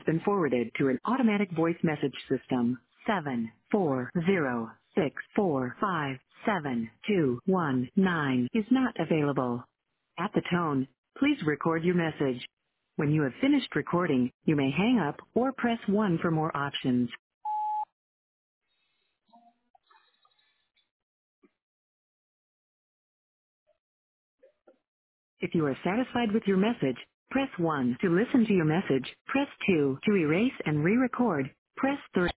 been forwarded to an automatic voice message system. 74064572219 is not available. At the tone, please record your message. When you have finished recording, you may hang up or press 1 for more options. If you are satisfied with your message, press 1 to listen to your message. Press 2 to erase and re-record. Press 3.